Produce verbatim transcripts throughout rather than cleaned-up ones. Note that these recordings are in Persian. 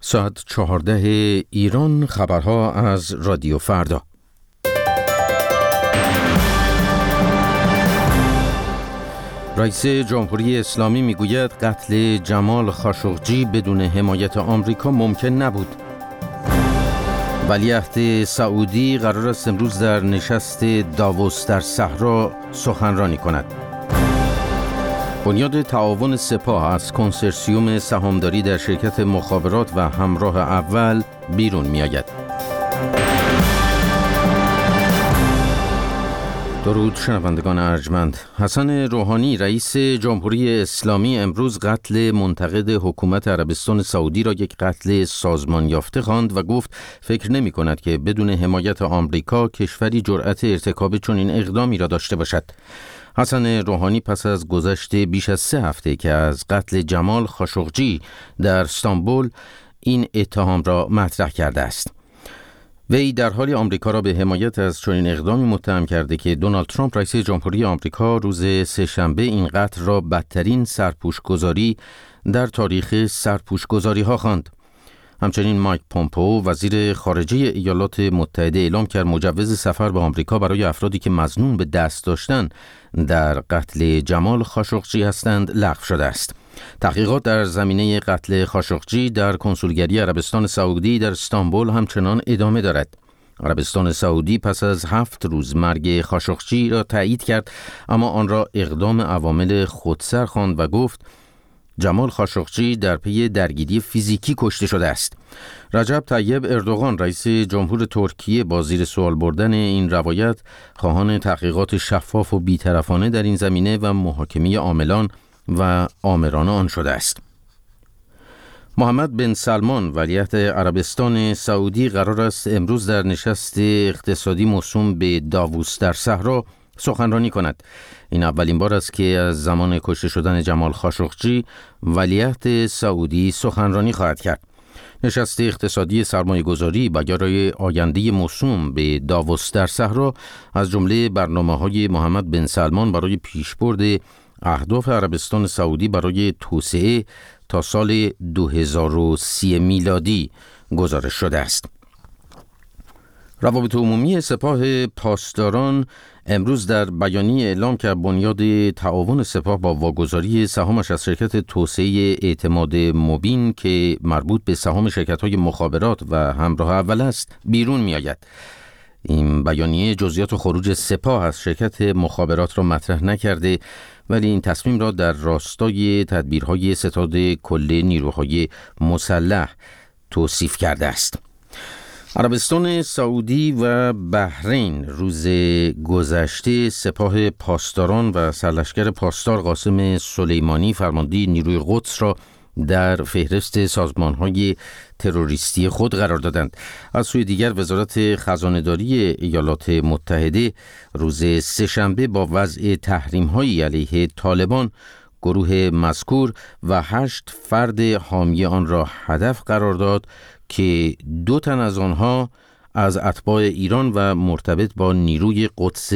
ساعت چهارده ایران، خبرها از رادیو فردا. رئیس جمهوری اسلامی میگوید قتل جمال خاشقجی بدون حمایت آمریکا ممکن نبود. ولیعهد سعودی قرار است امروز در نشست داووس در صحرا سخنرانی کند. بنیاد تعاون سپاه از کنسرسیوم سهامداری در شرکت مخابرات و همراه اول بیرون می‌آید. درود شنوندگان ارجمند. حسن روحانی رئیس جمهوری اسلامی امروز قتل منتقد حکومت عربستان سعودی را یک قتل سازمان یافته خواند و گفت فکر نمی کند که بدون حمایت آمریکا کشوری جرأت ارتکاب چنین اقدامی را داشته باشد. حسن روحانی پس از گذشت بیش از سه هفته که از قتل جمال خاشقجی در استانبول این اتهام را مطرح کرده است. وی در حالی آمریکا را به حمایت از چنین اقدامی متهم کرده که دونالد ترامپ رئیس جمهوری آمریکا روز سه‌شنبه این قتل را بدترین سرپوشگذاری در تاریخ سرپوشگذاری ها خواند. همچنین مایک پومپئو وزیر خارجه ایالات متحده اعلام کرد مجوز سفر به آمریکا برای افرادی که مظنون به دست داشتن در قتل جمال خاشقجی هستند لغو شده است. تحقیقات در زمینه قتل خاشقجی در کنسولگری عربستان سعودی در استانبول همچنان ادامه دارد. عربستان سعودی پس از هفت روز مرگ خاشقجی را تایید کرد، اما آن را اقدام عوامل خودسر خواند و گفت جمال خاشقجی در پی درگیری فیزیکی کشته شده است. رجب طیب اردوغان رئیس جمهور ترکیه با زیر سوال بردن این روایت خواهان تحقیقات شفاف و بی‌طرفانه در این زمینه و محاکمه عاملان و آمران آن شده است. محمد بن سلمان ولیعهد عربستان سعودی قرار است امروز در نشست اقتصادی موسوم به داووس در صحرا سخنرانی کند. این اولین بار است که از زمان کشته شدن جمال خاشقجی ولیعهد سعودی سخنرانی خواهد کرد. نشست اقتصادی سرمایه‌گذاری برای آینده موسوم به داووس در صحرا از جمله برنامه‌های محمد بن سلمان برای پیشبرد اهداف عربستان سعودی برای توسعه تا سال دو هزار و سی میلادی گزارش شده است. روابط عمومی سپاه پاسداران امروز در بیانیه اعلام کرد بنیاد تعاون سپاه با واگذاری سهامش از شرکت توسعه اعتماد مبین که مربوط به سهام شرکت‌های مخابرات و همراه اول است بیرون می‌آید. این بیانیه جزئیات خروج سپاه از شرکت مخابرات را مطرح نکرده، ولی این تصمیم را در راستای تدبیرهای ستاد کل نیروهای مسلح توصیف کرده است. عربستان سعودی و بحرین روز گذشته سپاه پاسداران و سرلشکر پاسدار قاسم سلیمانی فرمانده نیروی قدس را در فهرست سازمان‌های تروریستی خود قرار دادند. از سوی دیگر وزارت خزانه‌داری ایالات متحده روز سه‌شنبه با وضع تحریم‌هایی علیه طالبان گروه مذکور و هشت فرد حامی آن را هدف قرار داد که دو تن از آنها از اتباع ایران و مرتبط با نیروی قدس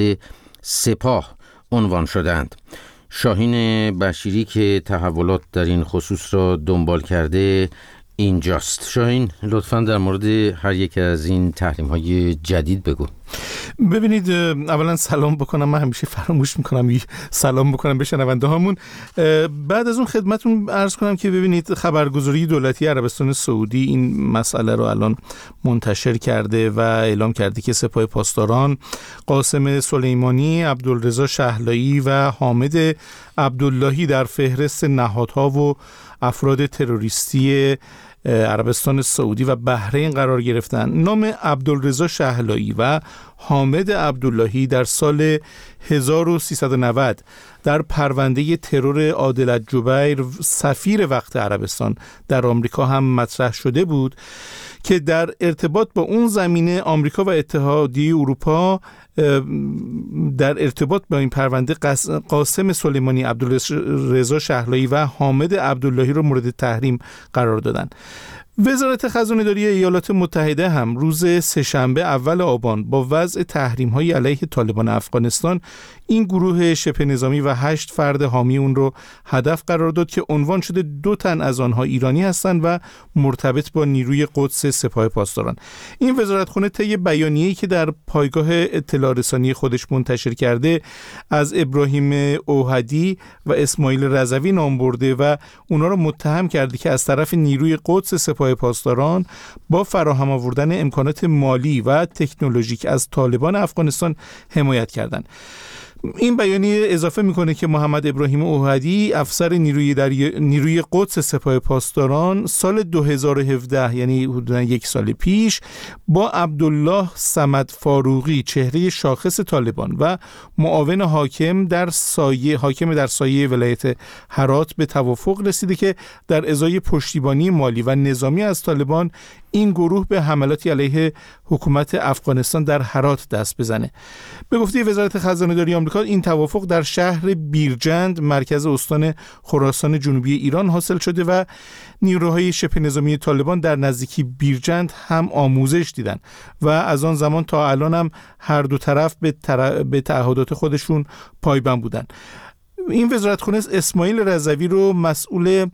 سپاه عنوان شدند. شاهین بشیری که تحولات در این خصوص را دنبال کرده اینجاست. شاهین لطفاً در مورد هر یک از این تحریم‌های جدید بگو. ببینید، اولا سلام بکنم، من همیشه فراموش میکنم سلام بکنم به شنونده هامون. بعد از اون خدمتون عرض کنم که ببینید خبرگزاری دولتی عربستان سعودی این مسئله رو الان منتشر کرده و اعلام کرده که سپاه پاسداران قاسم سلیمانی، عبدالرضا شهلایی و حامد عبداللهی در فهرست نهادها و افراد تروریستی عربستان سعودی و بحرین قرار گرفتن. نام عبدالرضا شهلایی و حامد عبداللهی در سال هزار و سیصد و نود در پرونده ترور عادل الجبیر سفیر وقت عربستان در آمریکا هم مطرح شده بود که در ارتباط با اون زمینه آمریکا و اتحادیه اروپا در ارتباط با این پرونده قاسم سلیمانی، عبدالرضا شهلایی و حامد عبداللهی رو مورد تحریم قرار دادن. وزارت خزانه‌داری ایالات متحده هم روز سه‌شنبه اول آبان با وضع تحریم‌های علیه طالبان افغانستان این گروه شبه نظامی و هشت فرد حامی اون رو هدف قرار داد که عنوان شده دو تن از آنها ایرانی هستند و مرتبط با نیروی قدس سپاه پاسداران. این وزارتخانه طی بیانیه‌ای که در پایگاه اطلاع رسانی خودش منتشر کرده از ابراهیم اوحدی و اسماعیل رضوی نام برده و اونا رو متهم کرده که از طرف نیروی قدس سپاه پاسداران با فراهم آوردن امکانات مالی و تکنولوژیک از طالبان افغانستان حمایت کردند. این بیانیه اضافه میکنه که محمد ابراهیم اوحدی افسر نیروی در نیروی قدس سپاه پاسداران سال دو هزار و هفده یعنی حدوداً یک سال پیش با عبدالله صمد فاروقی چهره شاخص طالبان و معاون حاکم در سایه حاکم در سایه ولایت هرات به توافق رسیده که در ازای پشتیبانی مالی و نظامی از طالبان این گروه به حملاتی علیه حکومت افغانستان در هرات دست بزنه. به گفته وزارت خزانه‌داری آمریکا این توافق در شهر بیرجند مرکز استان خراسان جنوبی ایران حاصل شده و نیروهای شبه نظامی طالبان در نزدیکی بیرجند هم آموزش دیدن و از آن زمان تا الان هم هر دو طرف به, طرف به تعهدات خودشون پایبند بودن. این وزارتخانه اسماعیل رضوی رو مسئول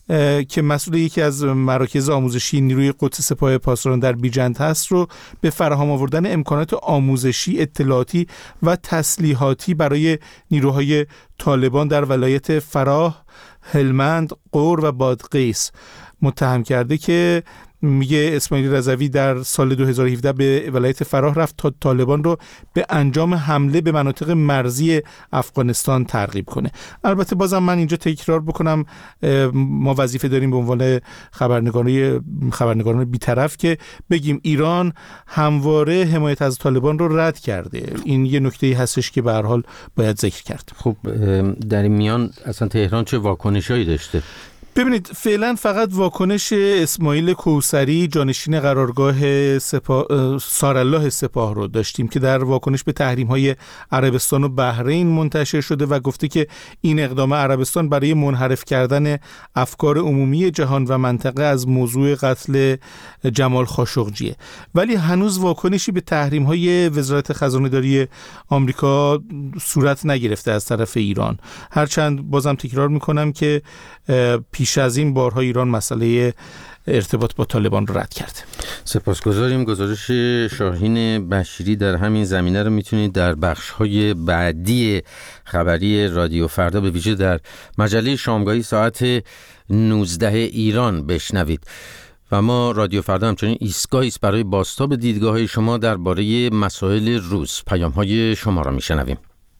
که مسئول یکی از مراکز آموزشی نیروی قدس سپاه پاسداران در بیرجند هست رو به فراهم آوردن امکانات آموزشی، اطلاعاتی و تسلیحاتی برای نیروهای طالبان در ولایت فراه، هلمند، غور و بادغیس متهم کرده که میگه اسماعیل رضوی در سال دو هزار و هفده به ولایت فراه رفت تا طالبان رو به انجام حمله به مناطق مرزی افغانستان ترغیب کنه. البته بازم من اینجا تکرار بکنم ما وظیفه داریم به عنوان خبرنگاران خبرنگاران بی‌طرف که بگیم ایران همواره حمایت از طالبان رو رد کرده. این یه نکته‌ای هستش که به هر حال باید ذکر کرد. خب در این میان اصلا تهران چه واکنشایی داشته؟ ببینید فعلا فقط واکنش اسماعیل کوثری جانشین قرارگاه سپاه سارالله سپاه رو داشتیم که در واکنش به تحریم‌های عربستان و بحرین منتشر شده و گفته که این اقدام عربستان برای منحرف کردن افکار عمومی جهان و منطقه از موضوع قتل جمال خاشقجیه. ولی هنوز واکنشی به تحریم‌های وزارت خزانه‌داری آمریکا صورت نگرفته از طرف ایران. هرچند بازم تکرار می‌کنم که پیش از این بارها ایران مسئله ارتباط با طالبان رو رد کرده. سپاسگزاریم. گزارش شاهین بشیری در همین زمینه رو میتونید در بخش‌های بعدی خبری رادیو فردا به ویژه در مجله شامگاهی ساعت نوزده ایران بشنوید. و ما رادیو فردا همچنین ایستگاهی است برای بازتاب دیدگاه‌های شما درباره مسائل روز. پیام‌های شما را میشنویم.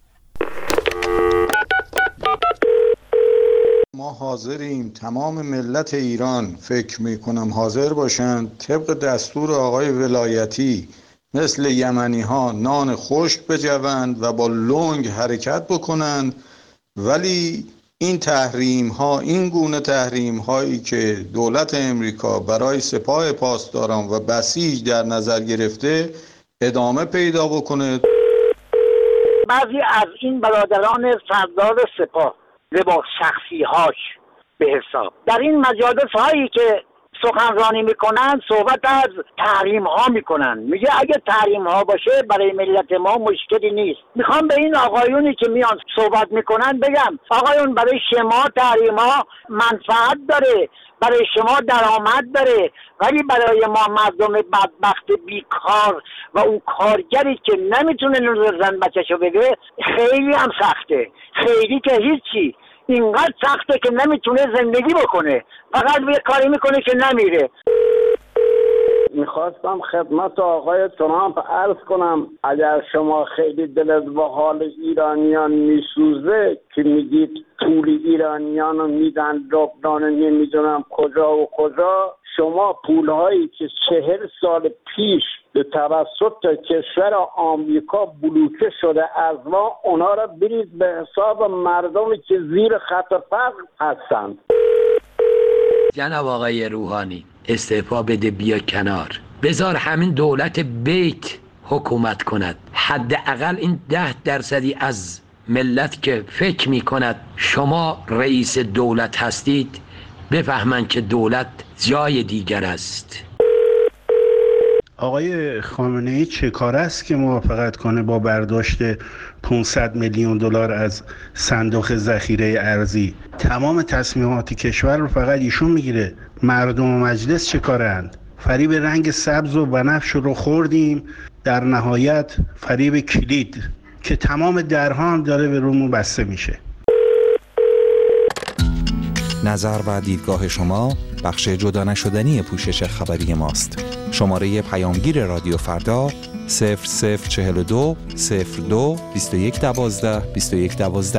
ما حاضریم تمام ملت ایران فکر میکنم حاضر باشند طبق دستور آقای ولایتی مثل یمنی ها نان خشک بجوند و با لنگ حرکت بکنند، ولی این تحریم ها این گونه تحریم هایی که دولت امریکا برای سپاه پاسداران و بسیج در نظر گرفته ادامه پیدا بکنه. بعضی از این برادران سردار سپاه و با شخصی هاش به حساب در این مجالس هایی که سخنرانی میکنن صحبت از تحریم ها میکنن. میگه اگه تحریم ها باشه برای ملت ما مشکلی نیست. میخوام به این آقایونی که میان صحبت میکنن بگم آقایون برای شما تحریم ها منفعت داره، برای شما درآمد داره، ولی برای ما مردم بدبخت بیکار و اون کارگری که نمیتونه نون زن بچه‌شو بده خیلی هم سخته. خیلی که هیچی، اینقدر سخته که نمیتونه زندگی بکنه، فقط یه کاری میکنه که نمیره. میخواستم خدمت آقای ترامپ عرض کنم اگر شما خیلی دلت با حال ایرانیان میسوزه که میگید پول ایرانیان رو میدن لبنان نمیدونم کجا و کجا، شما پولهایی که چهل سال پیش به توسط کشور آمریکا بلوکه شده از ما، اونا را برید به حساب مردمی که زیر خط فقر هستند. جناب آقای روحانی استعفا بده بیا کنار، بذار همین دولت بیت حکومت کند. حداقل این ده درصدی از ملت که فکر می کند شما رئیس دولت هستید بفهمند که دولت جای دیگر است. آقای خامنه ای چه کار است که موافقت کنه با برداشت پانصد میلیون دلار از صندوق ذخیره ارزی؟ تمام تصمیمات کشور رو فقط ایشون میگیره. مردم و مجلس چه کارند؟ فریب رنگ سبز و بنفش رو خوردیم، در نهایت فریب کلید که تمام درها هم داره به رومون بسته میشه. نظر و دیدگاه شما بخش جدا نشدنی پوشش خبری ماست. شماره پیامگیر رادیو فردا صفر صفر چهل و دو صفر دو بیست و یک دوازده بیست و یک دوازده.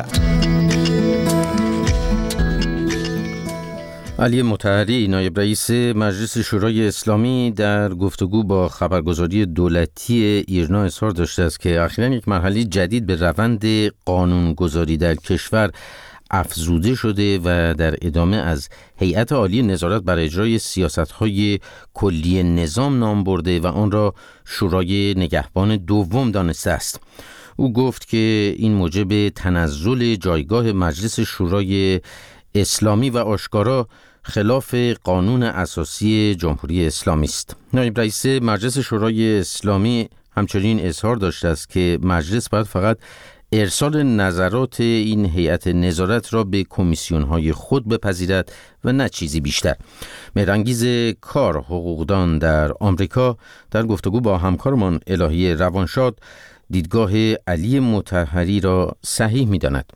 علی مطهری نایب رئیس مجلس شورای اسلامی در گفتگو با خبرگزاری دولتی ایرنا اظهار داشته است که اخیراً یک مرحله جدید به روند قانونگذاری در کشور افزوده شده و در ادامه از هیئت عالی نظارت بر اجرای سیاست‌های کلی نظام نام برده و آن را شورای نگهبان دوم دانسته است. او گفت که این موجب تنزل جایگاه مجلس شورای اسلامی و آشکارا خلاف قانون اساسی جمهوری اسلامی است. نایب رئیس مجلس شورای اسلامی همچنین اظهار داشته است که مجلس باید فقط ارسال نظرات این هیئت نظارت را به کمیسیون‌های خود بپذیرد و نه چیزی بیشتر. مهرانگیز کار حقوقدان در آمریکا در گفتگو با همکارمان الهی روانشاد دیدگاه علی مطهری را صحیح می‌داند.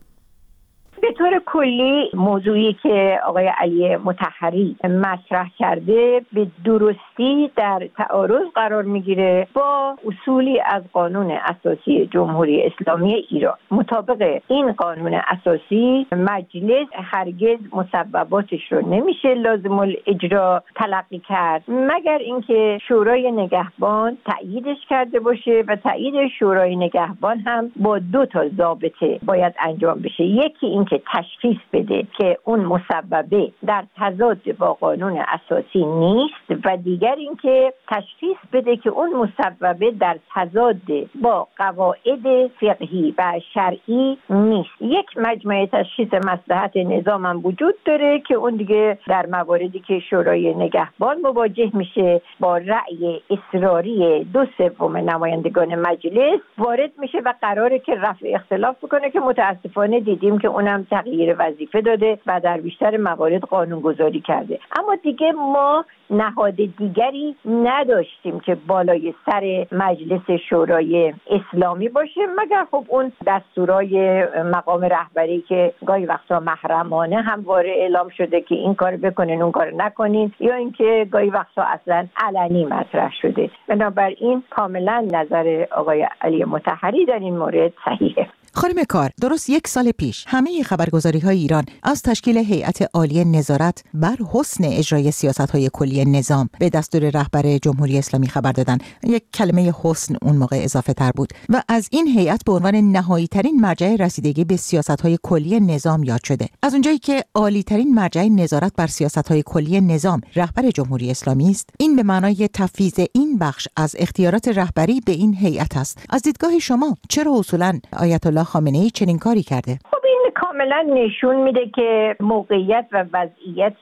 به طور کلی موضوعی که آقای علی مطهری مطرح کرده به درستی در تعارض قرار میگیره با اصولی از قانون اساسی جمهوری اسلامی ایران. مطابق این قانون اساسی مجلس هرگز مسبباتش رو نمیشه لازم الاجرا تلقی کرد مگر اینکه شورای نگهبان تأییدش کرده باشه و تأیید شورای نگهبان هم با دو تا ضابطه باید انجام بشه. یکی این که تشخیص بده که اون مسببه در تضاد با قانون اساسی نیست و دیگر این که تشخیص بده که اون مسببه در تضاد با قواعد فقهی و شرعی نیست. یک مجمع تشخیص مصلحت نظام هم وجود داره که اون دیگه در مواردی که شورای نگهبان مواجه میشه با رأی اصراری دو سوم نمایندگان مجلس وارد میشه و قراره که رفع اختلاف بکنه که متاسفانه دیدیم که اونم تغییر وظیفه داده و در بیشتر موارد قانونگذاری کرده. اما دیگه ما نهاد دیگری نداشتیم که بالای سر مجلس شورای اسلامی باشه مگر خب اون دستورای مقام رهبری که گاهی وقتا محرمانه همواره اعلام شده که این کار بکنین اون کار نکنین یا اینکه گاهی وقتا اصلا علنی مطرح شده. بنابراین کاملا نظر آقای علی مطهری در این مورد صحیحه. خانم کار، درست یک سال پیش همه خبرگزاری‌های ایران از تشکیل هیئت عالی نظارت بر حسن اجرای سیاست‌های کلی نظام به دستور رهبر جمهوری اسلامی خبر دادن. یک کلمه حسن اون موقع اضافه تر بود و از این هیئت به عنوان نهایی‌ترین مرجع رسیدگی به سیاست‌های کلی نظام یاد شده. از اونجایی که عالی‌ترین مرجع نظارت بر سیاست‌های کلی نظام رهبر جمهوری اسلامی است، این به معنای تفویض این بخش از اختیارات رهبری به این هیئت است. از دیدگاه شما چرا اصولاً آیت الله خامنه ای چنین کاری کرده؟ خب این کاملا نشون میده که موقعیت و وضعیت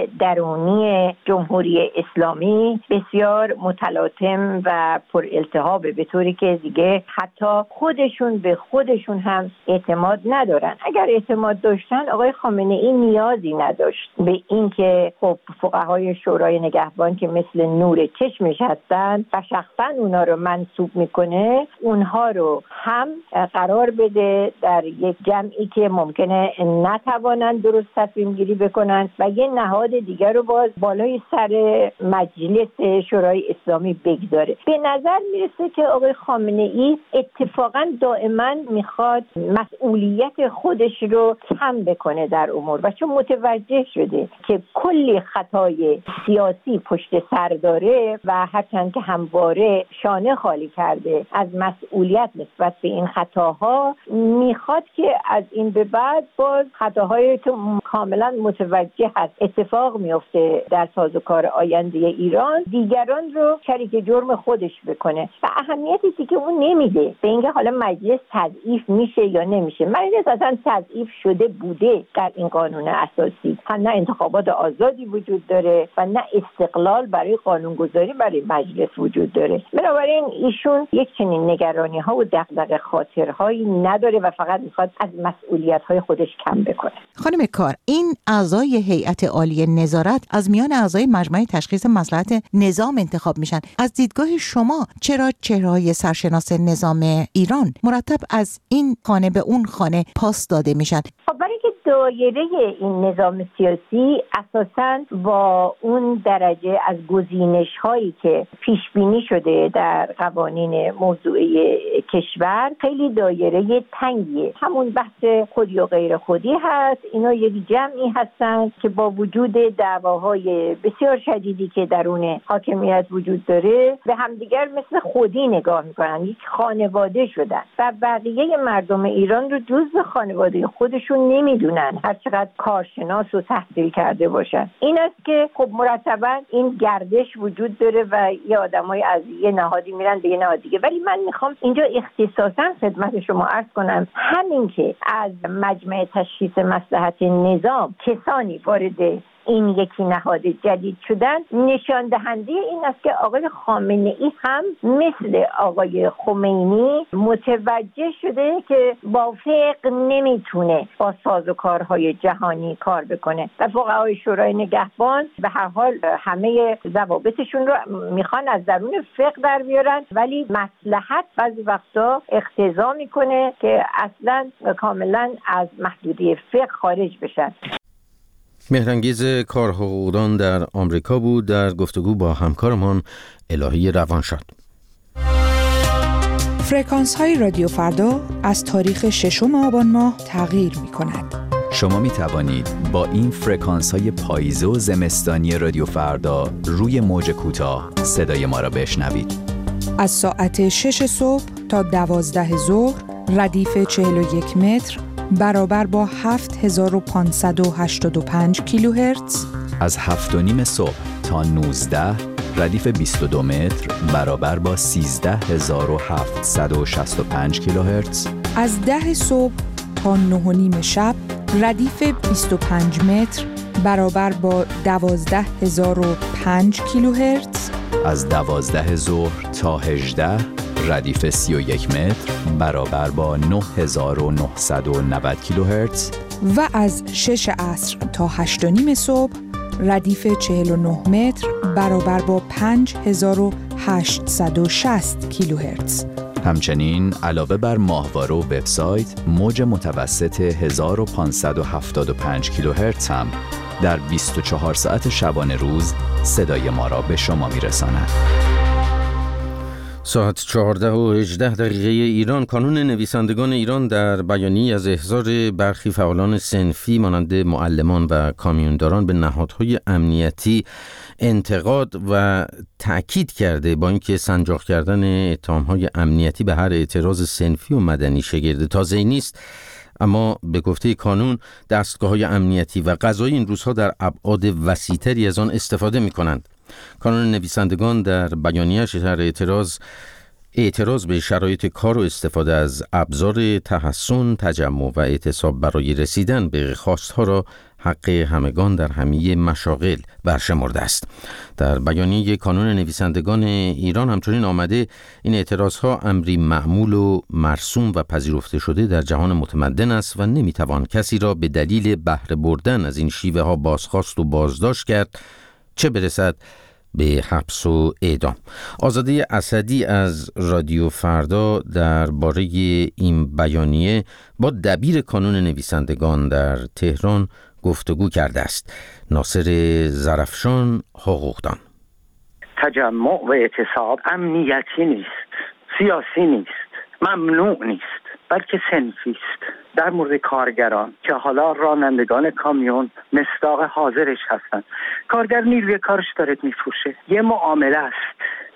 درونی جمهوری اسلامی بسیار متلاطم و پر التهابه به طوری که دیگه حتی خودشون به خودشون هم اعتماد ندارن. اگر اعتماد داشتن آقای خامنه ای نیازی نداشت به این که خب فقهای شورای نگهبان که مثل نور چشمش هستن و شخصا اونا رو منصوب میکنه اونها رو هم قرار بده در یک جمعی که ممکنه نتوانند درست تصمیم گیری بکنن و یه نهاد دیگر رو باز بالای سر مجلس شورای اسلامی بگذاره. به نظر میرسه که آقای خامنه ای اتفاقا دائما میخواد مسئولیت خودش رو کم بکنه در امور و چون متوجه شده که کلی خطای سیاسی پشت سر داره و هرچند که همواره شانه خالی کرده از مسئولیت نسبت به این خطاها، میخواد که از این به بعد بعد باز خطاهای تو کاملا متوجه هست اتفاق میفته در سازوکار آینده ایران، دیگران رو شریک جرم خودش بکنه و اهمیتی که اون نمیده به اینکه حالا مجلس تضعیف میشه یا نمیشه. مجلس اصلا تضعیف شده بوده در این قانون اساسی، نه انتخابات آزادی وجود داره و نه استقلال برای قانونگذاری برای مجلس وجود داره. بنابراین ایشون یک چنین نگرانی ها و دغدغه خاطرهایی نداره و فقط میخواد از مسئولیت های خودش کم بکنه. خانم کار، این اعضای هیئت عالی نظارت از میان اعضای مجمع تشخیص مصلحت نظام انتخاب میشن. از دیدگاه شما چرا چهره‌های سرشناس نظام ایران مرتب از این خانه به اون خانه پاس داده میشن؟ خب برای که دایره این نظام سیاسی اساساً با اون درجه از گزینش هایی که پیش بینی شده در قوانین موضوعی کشور خیلی دایره تنگیه. همون بحث خودی و غیر خودی هست. اینا یک جمعی هستن که با وجود دعواهای بسیار شدیدی که درون حاکمیت وجود داره به همدیگر مثل خودی نگاه میکنن، یک خانواده شدن و بقیه مردم ایران رو جزو خانواده خودشون نمیدونن هر چقدر کارشناس و تحصیل کرده باشن. این است که خب مرتبا این گردش وجود داره و یه آدمای از یه نهادی میرن به یه نهاد دیگه. ولی من میخوام اینجا اختصاصا خدمت شما عرض کنم همین که از مجمع تشخیص مصلحت نظام کسانی وارد این یکی نهاد جدید شدن نشان دهنده این است که آقای خامنه ای هم مثل آقای خمینی متوجه شده که با فقه نمیتونه با سازوکارهای جهانی کار بکنه و فقهای شورای نگهبان به هر حال همه ضوابطشون رو میخوان از درون فقه در بیارن، ولی مصلحت بعضی وقتا اقتضا میکنه که اصلا کاملا از محدودیت فقه خارج بشن. مهرانگیز کارحقوقدان در آمریکا بود در گفتگو با همکارمان الهی روانشاد. فرکانس های رادیو فردا از تاریخ ششم آبان ماه تغییر می کند. شما می توانید با این فرکانس های پاییزه و زمستانی رادیو فردا روی موج کوتاه صدای ما را بشنوید. از ساعت شش صبح تا دوازده ظهر ردیف چهل و یک متر برابر با هفت هزار و پانصد و هشتاد و پنج کیلوهرتز. از هفت و نیم صبح تا نوزده ردیف بیست و دو متر برابر با سیزده هزار و هفتصد و شصت و پنج کیلوهرتز. از ده صبح تا نه و نیم شب ردیف بیست و پنج متر برابر با دوازده هزار و پنج کیلوهرتز. از دوازده ظهر تا هجده ردیف سی و یک متر برابر با نه هزار و نهصد و نود کیلوهرتز. و از شش عصر تا هشت و نیم صبح ردیف چهل و نه متر برابر با پنج هزار و هشتصد و شصت کیلوهرتز. همچنین علاوه بر ماهواره و وبسایت، موج متوسط هزار و پانصد و هفتاد و پنج کیلوهرتز هم در بیست و چهار ساعت شبانه روز صدای ما را به شما میرساند. ساعت چهارده و هجده دقیقه ایران. کانون نویسندگان ایران در بیانیه از احضار برخی فعالان صنفی مانند معلمان و کامیونداران به نهادهای امنیتی انتقاد و تأکید کرده با اینکه سنجاق کردن اتهام‌های امنیتی به هر اعتراض صنفی و مدنی شگرد تازه‌ای نیست، اما به گفته کانون دستگاه‌های امنیتی و قضایی این روزها در ابعاد وسیع‌تری از آن استفاده می‌کنند. کانون نویسندگان در بیانیه‌اش در اعتراض اعتراض به شرایط کار و استفاده از ابزار تحصن، تجمع و اعتصاب برای رسیدن به خواستها را حق همگان در همه مشاغل برشمرده است. در بیانیه کانون نویسندگان ایران همچنین آمده این اعتراضها امری معمول و مرسوم و پذیرفته شده در جهان متمدن است و نمیتوان کسی را به دلیل بهره بردن از این شیوه ها بازخواست و بازداشت کرد، چه برسد به حبس و اعدام. آزاده اسدی از رادیو فردا درباره این بیانیه با دبیر کانون نویسندگان در تهران گفتگو کرده است. ناصر زرفشان، حقوقدان: تجمع و اعتصاب امنیتی نیست، سیاسی نیست، ممنوع نیست، بلکه صنفی است. در مورد کارگران که حالا رانندگان کامیون مصداق حاضرش هستن، کارگر نیروی کارش داره میفروشه، یه معامله است،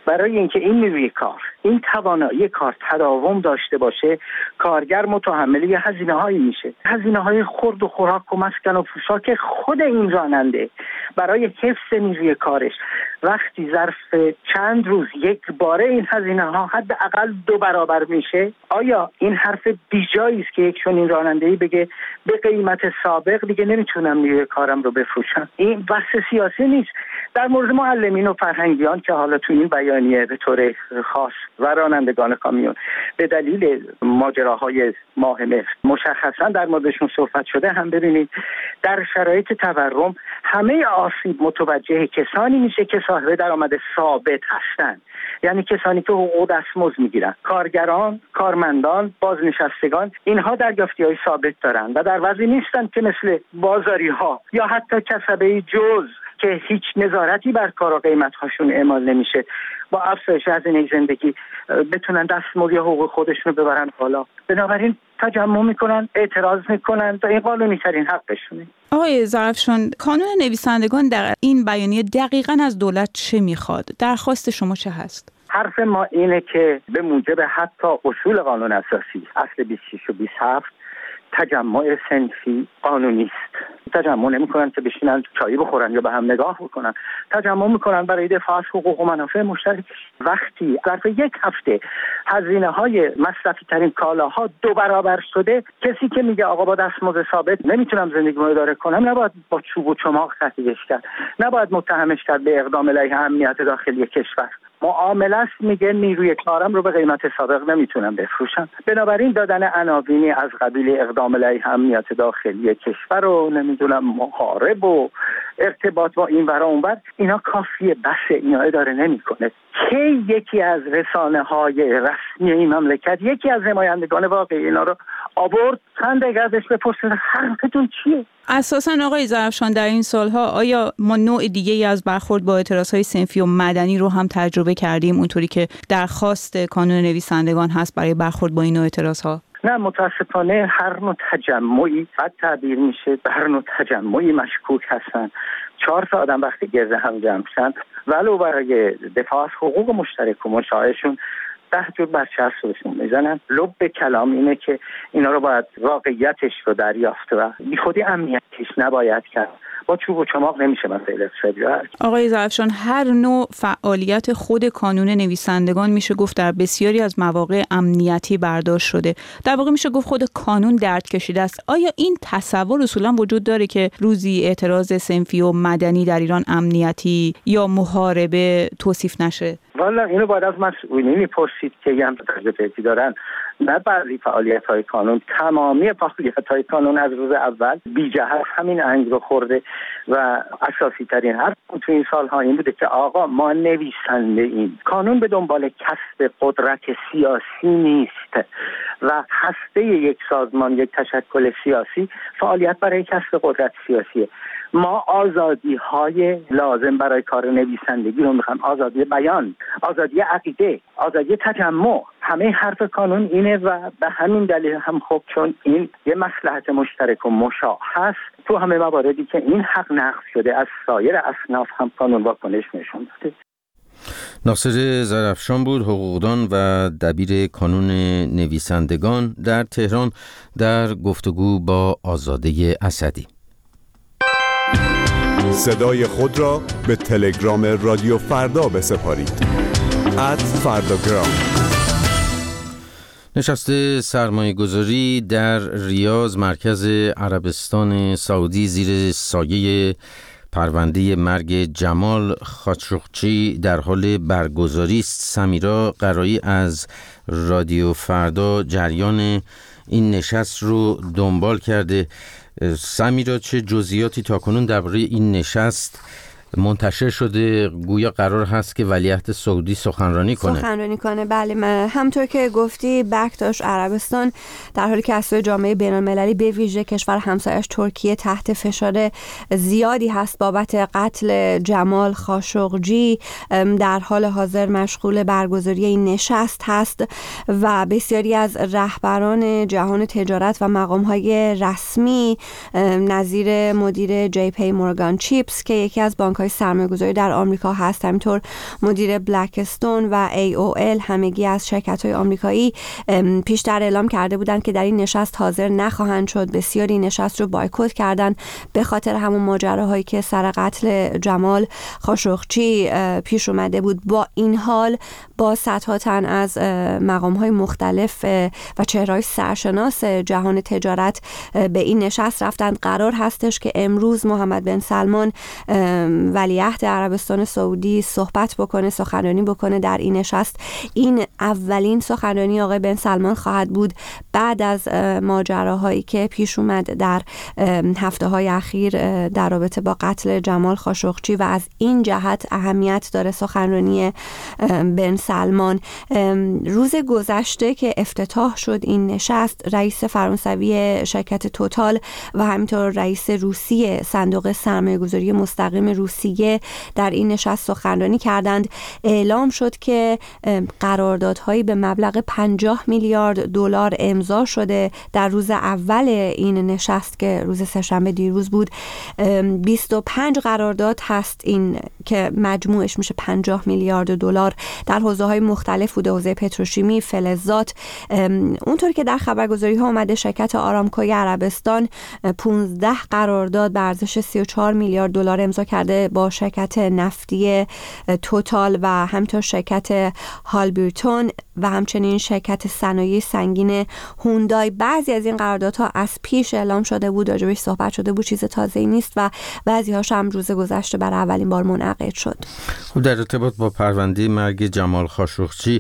برای اینکه این نیروی کار، این توانایی کار تداوم داشته باشه، کارگر متحمل یه هزینه‌هایی میشه، هزینه‌های خورد و خوراک و مسکن و پوشاک خود این راننده برای حفظ نیروی کارش وقتی ظرف چند روز یک باره این هزینه‌ها حداقل دو برابر میشه، آیا این حرف بیجایی است که یک چنین راننده‌ای بگه به قیمت سابق دیگه نمیتونم نیروی کارم رو بفروشم؟ این بحث سیاسی نیست. در مورد معلمین و فرهنگیان که حالا تو این بیانیه به طور خاص و رانندگان کامیون به دلیل ماجراهای ماه مهر مشخصا در موردشون صحبت شده، هم ببینید در شرایط تورم همه آسیب متوجه کسانی میشه که صاحب درآمد ثابت هستند، یعنی کسانی که حقوق دستمزد میگیرن، کارگران، کارمندان، بازنشستگان، اینها دریافتی‌های ثابت دارن و در وضعی نیستن که مثل بازاری‌ها یا حتی کسبه جز که هیچ نظارتی بر کار و قیمت‌هاشون اعمال نمیشه با افزایش هزینه زندگی بتونن دستمزد یا حقوق خودشون رو ببرن بالا. بنابراین تجمع میکنن، اعتراض میکنن و این قانونی ترین حقشونه. آقای ظرفشان، کانون نویسندگان در این بیانیه دقیقاً از دولت چه میخواد؟ درخواست شما چه هست؟ حرف ما اینه که به موجب حتی اصول قانون اساسی اصل بیست و شش و بیست و هفت تجمع صنفی قانونی است. تجمع نمی‌کنن که بشینن چایی بخورن یا به هم نگاه بکنن، تجمع می‌کنن برای دفاع از حقوق و منافع مشترک. وقتی ظرف یک هفته هزینه‌های مصرفی ترین کالاها دو برابر شده، کسی که میگه آقا با دستمزد ثابت نمیتونم زندگیمو اداره کنم، نباید با چوب و چماق تهدیدش کرد، نباید متهمش کرد به اقدام علیه امنیت داخلی کشور. معامله است، میگه نیروی کارم رو به قیمت سابق نمیتونم بفروشم. بنابراین دادن عناوینی از قبیل اقدام علیه امنیت داخلی کشور و نمیدونم محارب و ارتباط با این ور اون ور، اینا کافیه، بسه، اینا اداره نمیکنه. کی یکی از رسانه‌های رسمی این مملکت، یکی از نمایندگان واقعی اینا رو آورد چند دقیقه ازش بپرسید حرفتون چیه؟ اساساً آقای ظرفشان در این سالها آیا ما نوع دیگه‌ای از برخورد با اعتراض‌های صنفی و مدنی رو هم تجربه کردیم، اونطوری که درخواست کانون نویسندگان هست برای برخورد با این نوع اعتراض‌ها؟ نه، متاسفانه هر نوع تجمعی بد تعبیر میشه، هر نوع تجمعی مشکوک هستن. چهار تا آدم وقتی گرد هم جمع شدن ولو برای دفاع از حقوق مشترک و مشاهشون ده جور برچسبشون میزنن، لب کلام اینه که اینا رو باید واقعیتش رو دریافت و بی خودی امنیتش نباید کرد. با چوب و چماق نمیشه مسائل اقتصادی رو حل. آقای ظرفشان، هر نوع فعالیت خود کانون نویسندگان میشه گفت در بسیاری از مواقع امنیتی برداشت شده. در واقع میشه گفت خود کانون درد کشیده است. آیا این تصور اصولا وجود داره که روزی اعتراض صنفی و مدنی در ایران امنیتی یا محاربه توصیف نشه؟ والا اینو باید از مسئولین میپرسید که هم تجربه دارن. نه بعضی فعالیت‌های کانون، تمامی فعالیت‌های کانون از روز اول بی جهت همین انگ رو خورده و اساسی ترین حرف تو این سال‌ها این بوده که آقا ما نویسنده ایم. کانون به دنبال کسب قدرت سیاسی نیست و هسته یک سازمان، یک تشکل سیاسی فعالیت برای کسب قدرت سیاسیه. ما آزادی‌های لازم برای کار نویسندگی رو می‌خوایم، آزادی بیان، آزادی عقیده، آزادی تجمع. همه حرف کانون اینه و به همین دلیل هم خب چون این یه مصلحت مشترک و مشاع هست، تو همه مواردی که این حق نقض شده از سایر اصناف هم کانون واکنش نشون داده. ناصر ظرفشان بود، حقوقدان و دبیر کانون نویسندگان در تهران در گفتگو با آزاده اسدی. صدای خود را به تلگرام رادیو فردا بسپارید. ات فرداگرام. نشست سرمایه‌گذاری در ریاض مرکز عربستان سعودی زیر سایه پرونده مرگ جمال خاشقچی در حال برگزاری است. سمیرا قرایی از رادیو فردا جریان این نشست رو دنبال کرده. سمیرا، چه جزئیاتی تاکنون درباره این نشست منتشر شده؟ گویا قرار هست که ولیعهد سعودی سخنرانی کنه. سخنرانی کنه بله. من همطور که گفتی بکتاش عربستان در حالی که از سوی جامعه بین‌المللی به ویژه کشور همسایه‌اش ترکیه تحت فشار زیادی هست بابت قتل جمال خاشقچی، در حال حاضر مشغول برگزاری این نشست هست و بسیاری از رهبران جهان تجارت و مقام‌های رسمی نظیر مدیر جی پی مورگان چیپس که یکی از بانک‌های بانک‌های سرمایه‌گذاری در آمریکا هست، همینطور مدیر بلکستون و ای او ال همگی از شرکت‌های آمریکایی پیشتر اعلام کرده بودند که در این نشست حاضر نخواهند شد. بسیاری نشست رو بایکوت کردن به خاطر همون ماجراهایی که سر قتل جمال خاشقچی پیش اومده بود. با این حال با صدها تن از مقام‌های مختلف و چهره‌های سرشناس جهان تجارت به این نشست رفتند. قرار هستش که امروز محمد بن سلمان ولیعهد عربستان سعودی صحبت بکنه، سخنرانی بکنه در این نشست. این اولین سخنرانی آقای بن سلمان خواهد بود بعد از ماجراهایی که پیش اومد در هفته‌های اخیر در رابطه با قتل جمال خاشقچی و از این جهت اهمیت داره سخنرانی بن سلمان. روز گذشته که افتتاح شد این نشست، رئیس فرانسوی شرکت توتال و همینطور رئیس روسی صندوق سرمایه‌گذاری مستقیم روسیه در این نشست سخنرانی کردند. اعلام شد که قراردادهایی به مبلغ پنجاه میلیارد دلار امضا شده در روز اول این نشست که روز سه‌شنبه دیروز بود. بیست و پنج قرارداد هست این که مجموعش میشه پنجاه میلیارد دلار در حوزه‌های مختلف بوده، حوزه پتروشیمی، فلزات. اونطور که در خبرگزاری ها اومده شرکت آرامکوی عربستان پانزده قرارداد به ارزش سی و چهار میلیارد دلار امضا کرده با شرکت نفتی توتال و همینطور شرکت هالبرتون و همچنین شرکت صنایع سنگین هوندای. بعضی از این قراردادها از پیش اعلام شده بود، راجبش صحبت شده بود، چیز تازه‌ای نیست و بعضی هاش هم روز گذشته برای اولین بار منعقد شد. خب در ارتباط با پرونده مرگ جمال خاشقچی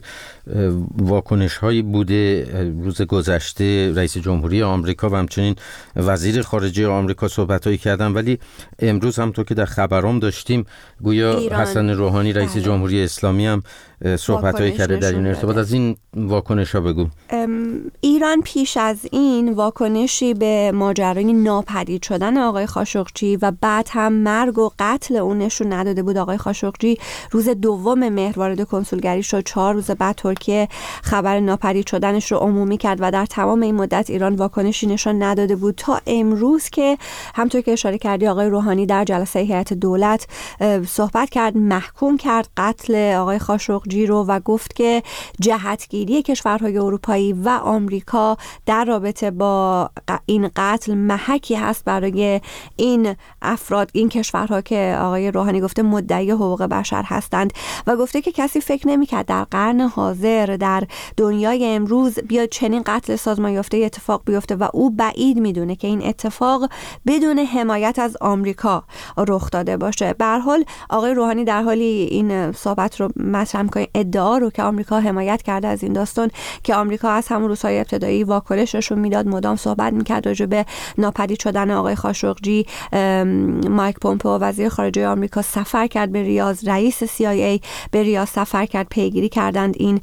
واکنش هایی بوده. روز گذشته رئیس جمهوری آمریکا و همچنین وزیر خارجه آمریکا صحبت هایی کردن، ولی امروز هم تو که در خبرام داشتیم گویا ایران. حسن روحانی رئیس بله. جمهوری اسلامی هم صحبت هایی کرده در این ارتباط. از این واکنش ها بگو. ایران پیش از این واکنشی به ماجرای ناپدید شدن آقای خاشقچی و بعد هم مرگ و قتل اون نشون نداده بود. آقای خاشقچی روز دوم مهر وارد کنسولگری شد، چهار روز بعد ترکیه خبر ناپدید شدنش رو عمومی کرد و در تمام این مدت ایران واکنشی نشون نداده بود تا امروز که همونطور که اشاره کردی آقای روحانی در جلسه هیئت دولت صحبت کرد، محکوم کرد قتل آقای خاشقچی رو و گفت که جهتگیری کشورهای اروپایی و آمریکا در رابطه با این قتل محکی هست برای این افراد، این کشورها که آقای روحانی گفته مدعی حقوق بشر هستند و گفته که کسی فکر نمی‌کرد در قرن حاضر در دنیای امروز بیاد چنین قتل سازمان یافته اتفاق بیفته و او بعید میدونه که این اتفاق بدون حمایت از آمریکا رخ داده باشه. به هر حال آقای روحانی در حالی این صحبت رو مطرح می‌کنه، ادعا رو که آمریکا حمایت کرده از این داستان، که آمریکا از همون روزهای ابتدایی واکنششون میداد، مدام صحبت می‌کرد راجع به ناپدید شدن آقای خاشقچی. مایک پومپئو وزیر خارجه آمریکا سفر کرد به ریاض، رئیس سی آی ای به ریاض سفر کرد، پیگیری کردند این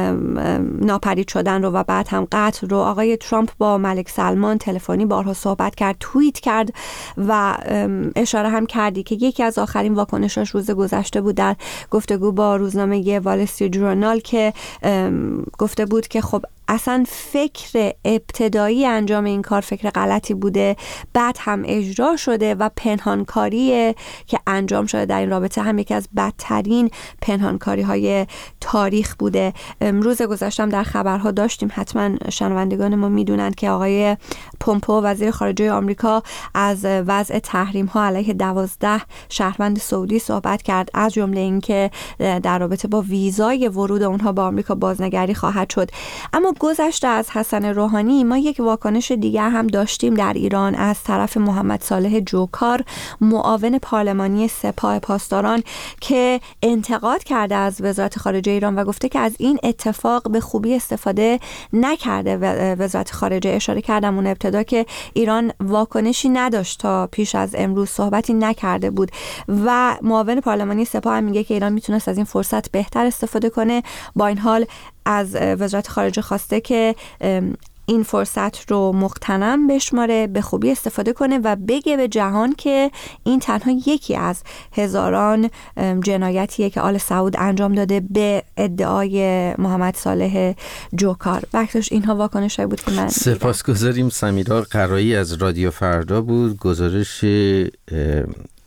ناپدید شدن رو و بعد هم قتل رو. آقای ترامپ با ملک سلمان تلفنی بارها صحبت کرد، توییت کرد و اشاره هم کردی که یکی از آخرین واکنشاش روز گذشته بود در گفتگو با روزنامه وال استریت ژورنال که گفته بود که خب اصلا فکر ابتدایی انجام این کار فکر غلطی بوده، بعد هم اجرا شده و پنهانکاری که انجام شده در این رابطه هم یکی از بدترین پنهانکاری های تاریخ بوده. روز گذشته هم در خبرها داشتیم، حتما شنوندگان ما میدونن که آقای پومپئو وزیر خارجه آمریکا از وضع تحریم ها علیه دوازده شهروند سعودی صحبت کرد، از جمله اینکه در رابطه با ویزای ورود اونها به آمریکا بازنگری خواهد شد. اما گذشته از حسن روحانی ما یک واکنش دیگر هم داشتیم در ایران از طرف محمد صالح جوکار، معاون پارلمانی سپاه پاسداران، که انتقاد کرده از وزارت خارجه ایران و گفته که از این اتفاق به خوبی استفاده نکرده وزارت خارجه. اشاره کردم اون ابتدا که ایران واکنشی نداشت، تا پیش از امروز صحبتی نکرده بود و معاون پارلمانی سپاه هم میگه که ایران میتونست از این فرصت بهتر استفاده کنه. با این حال از وزارت خارجه خواسته که این فرصت رو مغتنم بشماره، به خوبی استفاده کنه و بگه به جهان که این تنها یکی از هزاران جنایتیه که آل سعود انجام داده به ادعای محمد صالح جوکار. وقتش اینها واکنشای بود که من سپاسگزاریم. سمیرا قرایی از رادیو فردا بود. گزارش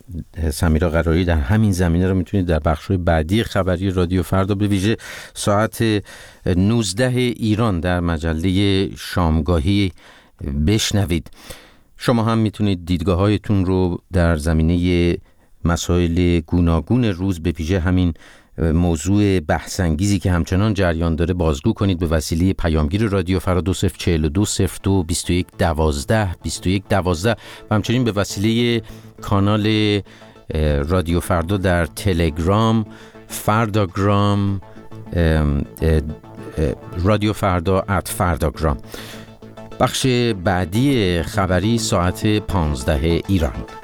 سمیرا قراری در همین زمینه رو میتونید در بخش‌های بعدی خبری رادیو فردا به ویژه ساعت نوزده ایران در مجله شامگاهی بشنوید. شما هم میتونید دیدگاه‌هایتون رو در زمینه مسائل گوناگون روز به ویژه همین موضوع بحث‌انگیزی که همچنان جریان داره بازگو کنید به وسیله پیامگیر رادیو فردا دو صفر چهل و دو صفر دو بیست و یک دوازده بیست و یک دوازده و همچنین به وسیله کانال رادیو فردا در تلگرام، فرداگرام، رادیو فردا ات فرداگرام. بخش بعدی خبری ساعت پانزده ایران.